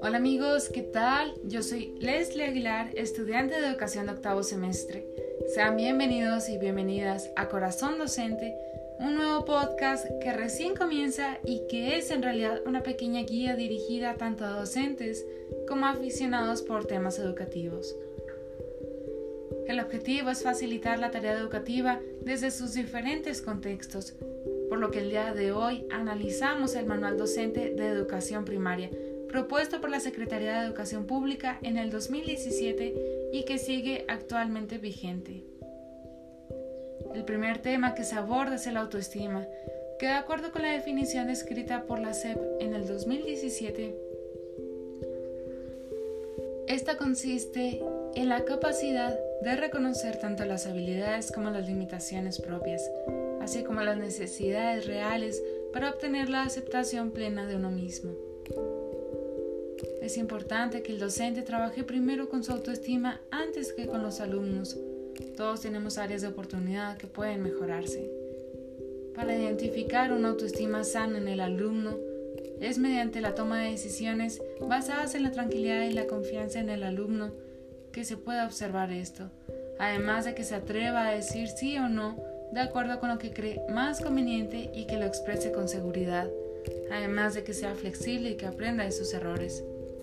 Hola amigos, ¿qué tal? Yo soy Leslie Aguilar, estudiante de educación de octavo semestre. Sean bienvenidos y bienvenidas a Corazón Docente, un nuevo podcast que recién comienza y que es en realidad una pequeña guía dirigida tanto a docentes como a aficionados por temas educativos. El objetivo es facilitar la tarea educativa desde sus diferentes contextos, por lo que el día de hoy analizamos el Manual Docente de Educación Primaria, propuesto por la Secretaría de Educación Pública en el 2017 y que sigue actualmente vigente. El primer tema que se aborda es el autoestima, que de acuerdo con la definición escrita por la SEP en el 2017, esta consiste en la capacidad de reconocer tanto las habilidades como las limitaciones propias, así como las necesidades reales para obtener la aceptación plena de uno mismo. Es importante que el docente trabaje primero con su autoestima antes que con los alumnos. Todos tenemos áreas de oportunidad que pueden mejorarse. Para identificar una autoestima sana en el alumno, es mediante la toma de decisiones basadas en la tranquilidad y la confianza en el alumno que se pueda observar esto, además de que se atreva a decir sí o no de acuerdo con lo que cree más conveniente y que lo exprese con seguridad, además de que sea flexible y que aprenda de sus errores.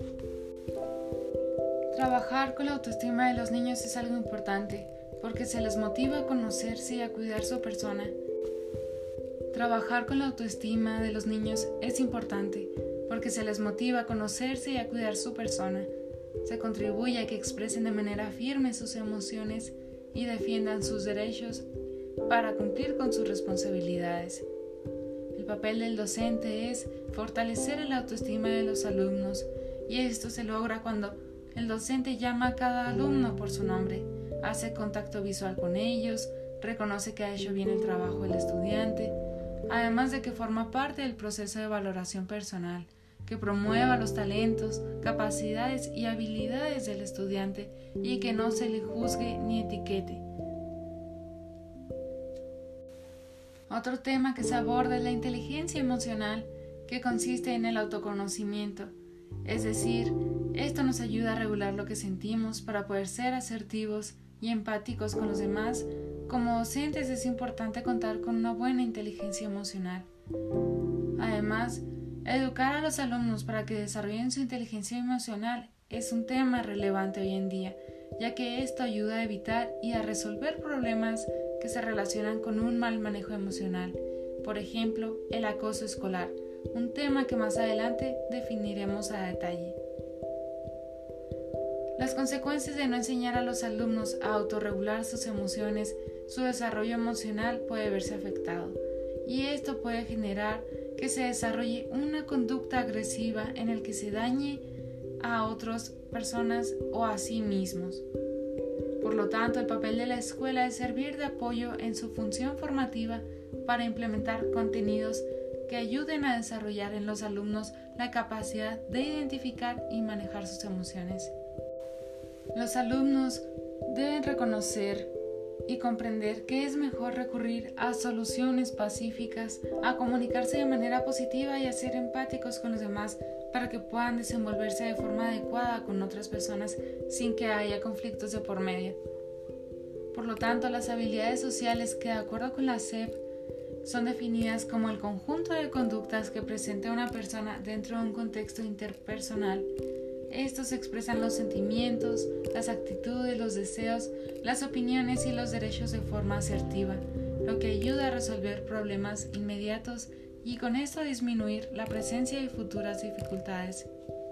Trabajar con la autoestima de los niños es algo importante porque se les motiva a conocerse y a cuidar su persona. Trabajar con la autoestima de los niños es importante porque se les motiva a conocerse y a cuidar su persona. Se contribuye a que expresen de manera firme sus emociones y defiendan sus derechos para cumplir con sus responsabilidades. El papel del docente es fortalecer la autoestima de los alumnos y esto se logra cuando el docente llama a cada alumno por su nombre, hace contacto visual con ellos, reconoce que ha hecho bien el trabajo del estudiante, además de que forma parte del proceso de valoración personal, que promueva los talentos, capacidades y habilidades del estudiante y que no se le juzgue ni etiquete. Otro tema que se aborda es la inteligencia emocional, que consiste en el autoconocimiento, es decir, esto nos ayuda a regular lo que sentimos para poder ser asertivos y empáticos con los demás. Como docentes es importante contar con una buena inteligencia emocional. Además, educar a los alumnos para que desarrollen su inteligencia emocional es un tema relevante hoy en día, ya que esto ayuda a evitar y a resolver problemas que se relacionan con un mal manejo emocional. Por ejemplo, el acoso escolar, un tema que más adelante definiremos a detalle. Las consecuencias de no enseñar a los alumnos a autorregular sus emociones, su desarrollo emocional puede verse afectado, y esto puede generar que se desarrolle una conducta agresiva en el que se dañe a otras personas o a sí mismos. Por lo tanto, el papel de la escuela es servir de apoyo en su función formativa para implementar contenidos que ayuden a desarrollar en los alumnos la capacidad de identificar y manejar sus emociones. Los alumnos deben reconocer y comprender que es mejor recurrir a soluciones pacíficas, a comunicarse de manera positiva y a ser empáticos con los demás para que puedan desenvolverse de forma adecuada con otras personas sin que haya conflictos de por medio. Por lo tanto, las habilidades sociales que de acuerdo con la SEP son definidas como el conjunto de conductas que presenta una persona dentro de un contexto interpersonal. Estos expresan los sentimientos, las actitudes, los deseos, las opiniones y los derechos de forma asertiva, lo que ayuda a resolver problemas inmediatos y con esto a disminuir la presencia de futuras dificultades.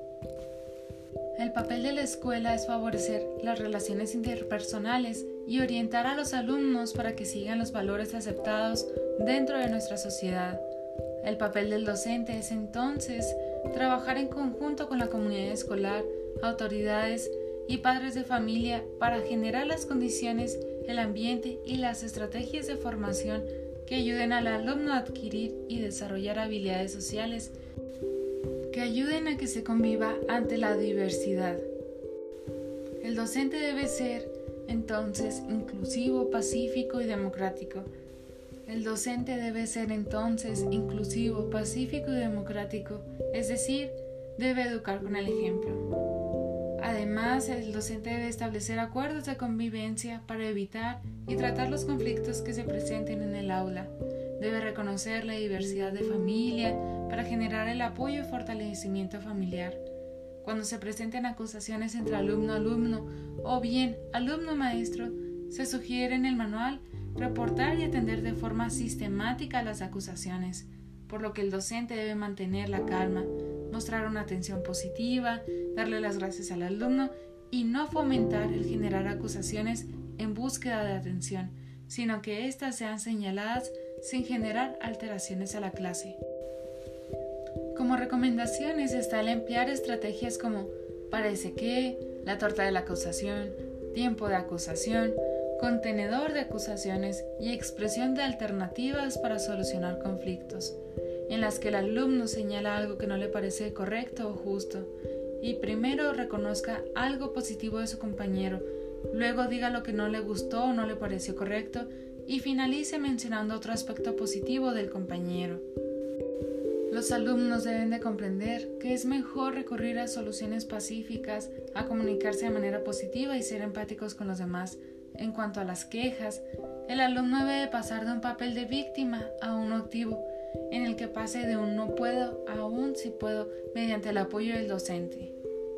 El papel de la escuela es favorecer las relaciones interpersonales y orientar a los alumnos para que sigan los valores aceptados dentro de nuestra sociedad. El papel del docente es entonces trabajar en conjunto con la comunidad escolar, autoridades y padres de familia para generar las condiciones, el ambiente y las estrategias de formación que ayuden al alumno a adquirir y desarrollar habilidades sociales que ayuden a que se conviva ante la diversidad. El docente debe ser, entonces, inclusivo, pacífico y democrático. El docente debe ser entonces inclusivo, pacífico y democrático, es decir, debe educar con el ejemplo. Además, el docente debe establecer acuerdos de convivencia para evitar y tratar los conflictos que se presenten en el aula. Debe reconocer la diversidad de familia para generar el apoyo y fortalecimiento familiar. Cuando se presenten acusaciones entre alumno-alumno o bien alumno-maestro, se sugiere en el manual reportar y atender de forma sistemática las acusaciones, por lo que el docente debe mantener la calma, mostrar una atención positiva, darle las gracias al alumno y no fomentar el generar acusaciones en búsqueda de atención, sino que éstas sean señaladas sin generar alteraciones a la clase. Como recomendaciones está el emplear estrategias como parece que, la torta de la acusación, tiempo de acusación, contenedor de acusaciones y expresión de alternativas para solucionar conflictos, en las que el alumno señala algo que no le parece correcto o justo, y primero reconozca algo positivo de su compañero, luego diga lo que no le gustó o no le pareció correcto, y finalice mencionando otro aspecto positivo del compañero. Los alumnos deben de comprender que es mejor recurrir a soluciones pacíficas, a comunicarse de manera positiva y ser empáticos con los demás. En cuanto a las quejas, el alumno debe pasar de un papel de víctima a uno activo, en el que pase de un no puedo a un sí puedo mediante el apoyo del docente.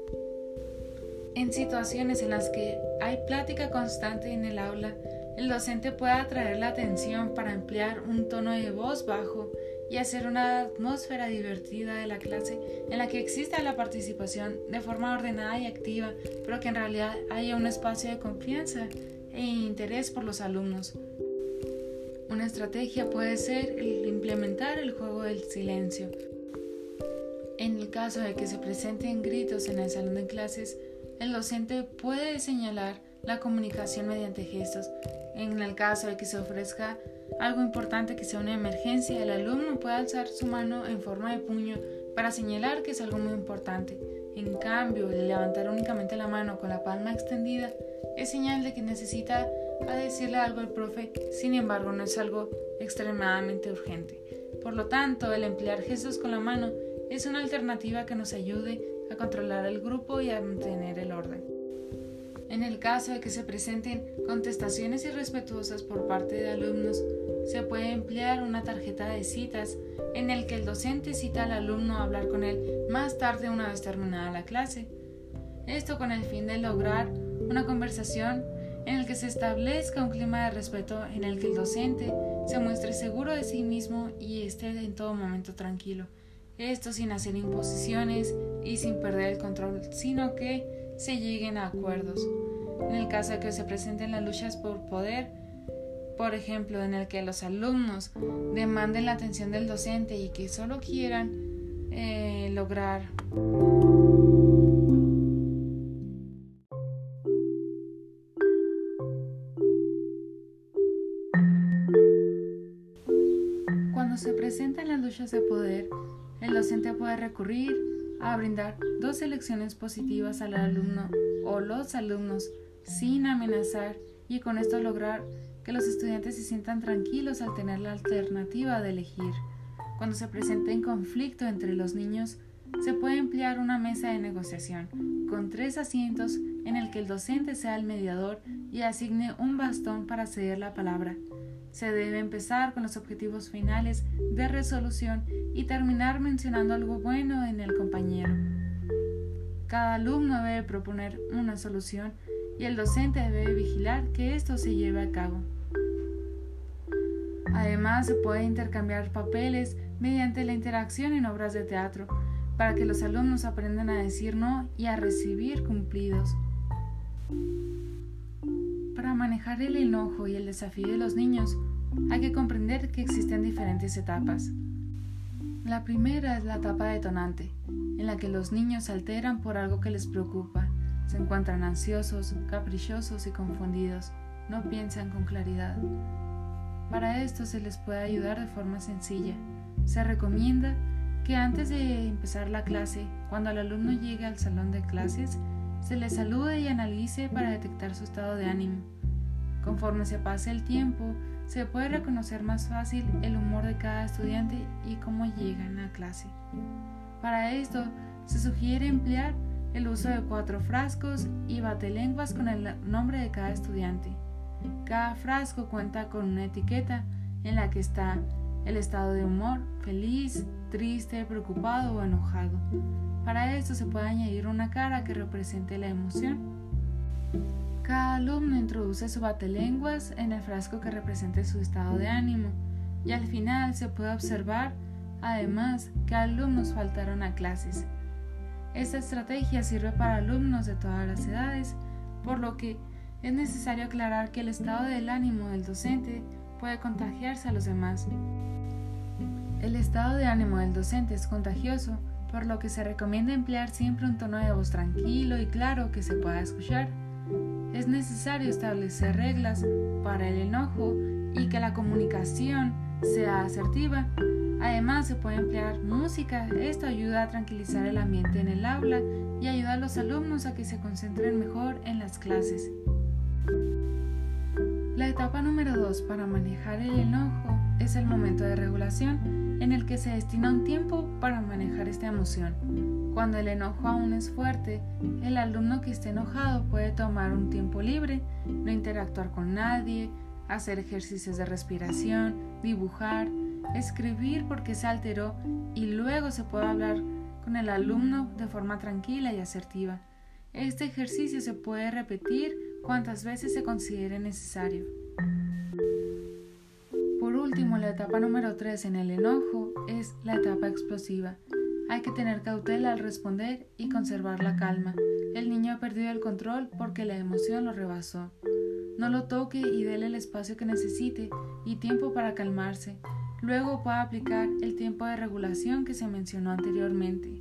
En situaciones en las que hay plática constante en el aula, el docente puede atraer la atención para emplear un tono de voz bajo y hacer una atmósfera divertida de la clase en la que exista la participación de forma ordenada y activa, pero que en realidad haya un espacio de confianza e interés por los alumnos. Una estrategia puede ser el implementar el juego del silencio. En el caso de que se presenten gritos en el salón de clases, el docente puede señalar la comunicación mediante gestos. En el caso de que se ofrezca algo importante que sea una emergencia, el alumno puede alzar su mano en forma de puño para señalar que es algo muy importante. En cambio, el levantar únicamente la mano con la palma extendida es señal de que necesita decirle algo al profe, sin embargo no es algo extremadamente urgente. Por lo tanto, el emplear gestos con la mano es una alternativa que nos ayude a controlar el grupo y a mantener el orden. En el caso de que se presenten contestaciones irrespetuosas por parte de alumnos, se puede emplear una tarjeta de citas en el que el docente cita al alumno a hablar con él más tarde una vez terminada la clase. Esto con el fin de lograr una conversación en el que se establezca un clima de respeto en el que el docente se muestre seguro de sí mismo y esté en todo momento tranquilo. Esto sin hacer imposiciones y sin perder el control, sino que se lleguen a acuerdos. En el caso de que se presenten las luchas por poder, por ejemplo, en el que los alumnos demanden la atención del docente y que solo quieran lograr Cuando se presentan las luchas de poder, el docente puede recurrir a brindar dos elecciones positivas al alumno o los alumnos sin amenazar y con esto lograr que los estudiantes se sientan tranquilos al tener la alternativa de elegir. Cuando se presente un conflicto entre los niños, se puede emplear una mesa de negociación con 3 asientos en el que el docente sea el mediador y asigne un bastón para ceder la palabra. Se debe empezar con los objetivos finales de resolución y terminar mencionando algo bueno en el compañero. Cada alumno debe proponer una solución y el docente debe vigilar que esto se lleve a cabo. Además, se puede intercambiar papeles mediante la interacción en obras de teatro para que los alumnos aprendan a decir no y a recibir cumplidos. Para manejar el enojo y el desafío de los niños, hay que comprender que existen diferentes etapas. La primera es la etapa detonante, en la que los niños se alteran por algo que les preocupa, se encuentran ansiosos, caprichosos y confundidos, no piensan con claridad. Para esto se les puede ayudar de forma sencilla. Se recomienda que antes de empezar la clase, cuando el alumno llegue al salón de clases, se le salude y analice para detectar su estado de ánimo. Conforme se pase el tiempo, se puede reconocer más fácil el humor de cada estudiante y cómo llegan a clase. Para esto, se sugiere emplear el uso de 4 frascos y batelenguas con el nombre de cada estudiante. Cada frasco cuenta con una etiqueta en la que está el estado de humor, feliz, triste, preocupado o enojado. Para esto se puede añadir una cara que represente la emoción. Cada alumno introduce su batelenguas en el frasco que represente su estado de ánimo y al final se puede observar, además, que alumnos faltaron a clases. Esta estrategia sirve para alumnos de todas las edades, por lo que es necesario aclarar que el estado del ánimo del docente puede contagiarse a los demás. El estado de ánimo del docente es contagioso, por lo que se recomienda emplear siempre un tono de voz tranquilo y claro que se pueda escuchar. Es necesario establecer reglas para el enojo y que la comunicación sea asertiva. Además, se puede emplear música. Esto ayuda a tranquilizar el ambiente en el aula y ayuda a los alumnos a que se concentren mejor en las clases. La etapa número 2 para manejar el enojo es el momento de regulación, en el que se destina un tiempo para manejar esta emoción. Cuando el enojo aún es fuerte, el alumno que esté enojado puede tomar un tiempo libre, no interactuar con nadie, hacer ejercicios de respiración, dibujar, escribir porque se alteró y luego se puede hablar con el alumno de forma tranquila y asertiva. Este ejercicio se puede repetir cuantas veces se considere necesario. Por último, la etapa número 3 en el enojo es la etapa explosiva. Hay que tener cautela al responder y conservar la calma. El niño ha perdido el control porque la emoción lo rebasó. No lo toque y déle el espacio que necesite y tiempo para calmarse. Luego puede aplicar el tiempo de regulación que se mencionó anteriormente.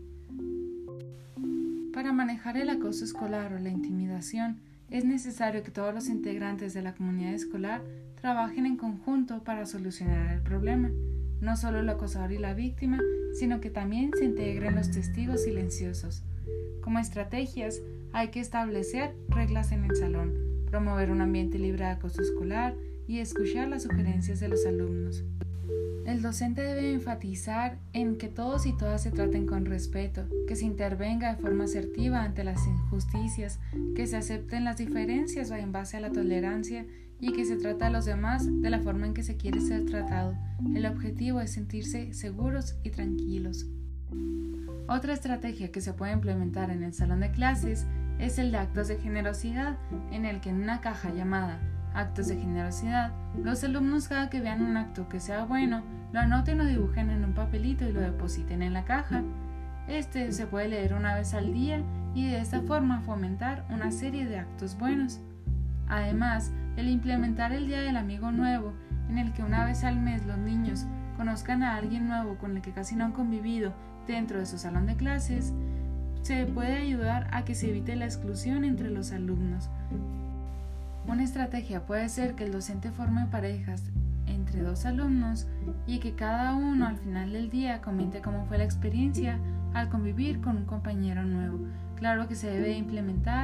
Para manejar el acoso escolar o la intimidación, es necesario que todos los integrantes de la comunidad escolar trabajen en conjunto para solucionar el problema. No solo el acosador y la víctima, sino que también se integren los testigos silenciosos. Como estrategias, hay que establecer reglas en el salón, promover un ambiente libre de acoso escolar y escuchar las sugerencias de los alumnos. El docente debe enfatizar en que todos y todas se traten con respeto, que se intervenga de forma asertiva ante las injusticias, que se acepten las diferencias en base a la tolerancia y que se trata a los demás de la forma en que se quiere ser tratado. El objetivo es sentirse seguros y tranquilos. Otra estrategia que se puede implementar en el salón de clases es el de actos de generosidad, en el que en una caja llamada actos de generosidad, los alumnos cada que vean un acto que sea bueno, lo anoten o dibujen en un papelito y lo depositen en la caja. Este se puede leer una vez al día y de esta forma fomentar una serie de actos buenos. Además, el implementar el Día del Amigo Nuevo, en el que una vez al mes los niños conozcan a alguien nuevo con el que casi no han convivido dentro de su salón de clases, se puede ayudar a que se evite la exclusión entre los alumnos. Una estrategia puede ser que el docente forme parejas entre 2 alumnos y que cada uno al final del día comente cómo fue la experiencia al convivir con un compañero nuevo. Claro que se debe implementar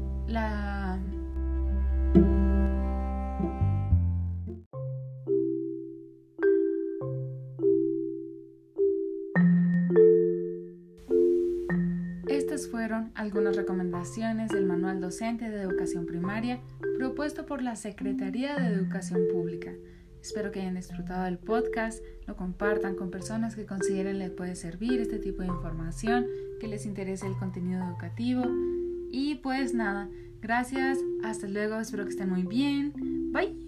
Estas fueron algunas recomendaciones del Manual Docente de Educación Primaria propuesto por la Secretaría de Educación Pública. Espero que hayan disfrutado del podcast, lo compartan con personas que consideren les puede servir este tipo de información, que les interese el contenido educativo. Y pues nada, gracias, hasta luego, espero que estén muy bien. Bye.